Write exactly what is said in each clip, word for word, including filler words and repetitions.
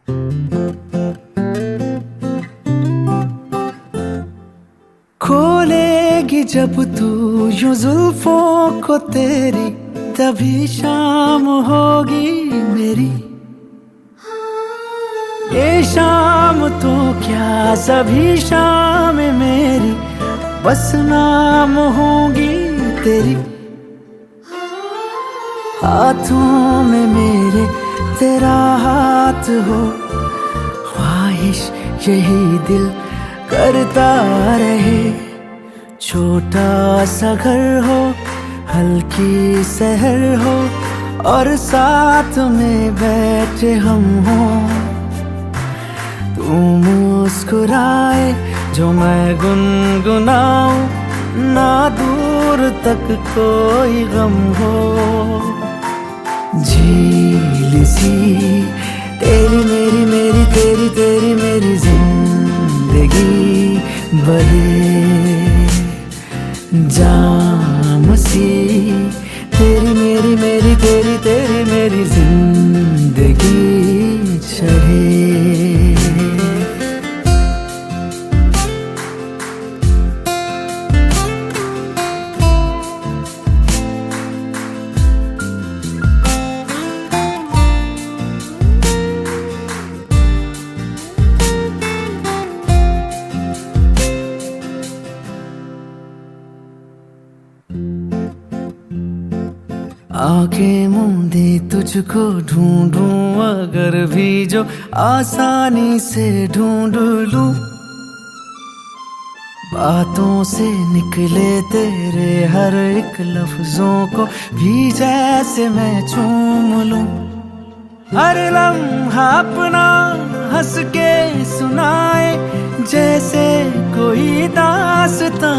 खोलेगी जब तू यूं जुल्फों को तेरी, तभी शाम होगी मेरी। ये शाम तो क्या सभी शाम मेरी, बस नाम होगी तेरी। हाथों में मेरे तेरा हाथ हो, ख्वाहिश यही दिल करता रहे। छोटा सा घर हो, हल्की सहर हो, और साथ में बैठे हम हो। तू मुस्कुराए जो मैं गुनगुनाऊं, ना दूर तक कोई गम हो। झील सी तेरी मेरी मेरी तेरी तेरी मेरी जिंदगी बहे। जाम सी तेरी मेरी मेरी तेरी तेरी मेरी जिंदगी चढ़े। आंखें मूंदे तुझको ढूंढूं, अगर भी जो आसानी से ढूंढ लूं। बातों से निकले तेरे हर एक लफ्जों को भी जैसे मैं चूम लूं। हर लम्हा अपना हंस के सुनाए, जैसे कोई दास्तां।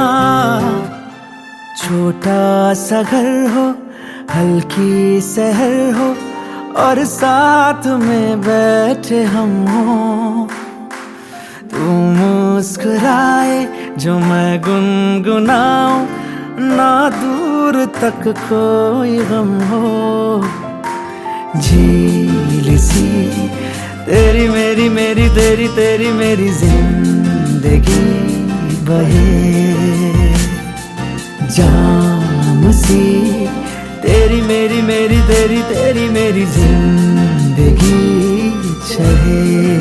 छोटा सा घर हो, हल्की सहर हो, और साथ में बैठे हम हो। तू मुस्कुराए जो मैं गुनगुनाऊं, ना दूर तक कोई गम हो। झील सी तेरी मेरी मेरी तेरी तेरी मेरी जिंदगी बहे। जाम सी तेरी मेरी मेरी तेरी तेरी मेरी जिंदगी चढ़े।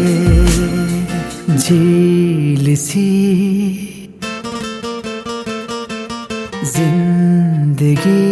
झील सी जिंदगी